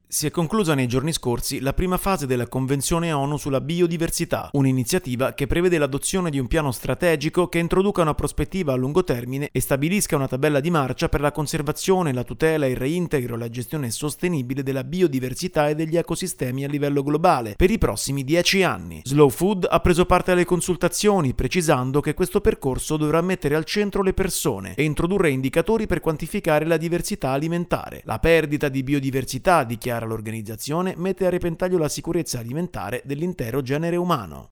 Si è conclusa nei giorni scorsi la prima fase della Convenzione ONU sulla biodiversità, un'iniziativa che prevede l'adozione di un piano strategico che introduca una prospettiva a lungo termine e stabilisca una tabella di marcia per la conservazione, la tutela, il reintegro e la gestione sostenibile della biodiversità e degli ecosistemi a livello globale per i prossimi 10 anni. Slow Food ha preso parte alle consultazioni, precisando che questo percorso dovrà mettere al centro le persone e introdurre indicatori per quantificare la diversità alimentare. La perdita di biodiversità, dichiara l'organizzazione, mette a repentaglio la sicurezza alimentare dell'intero genere umano.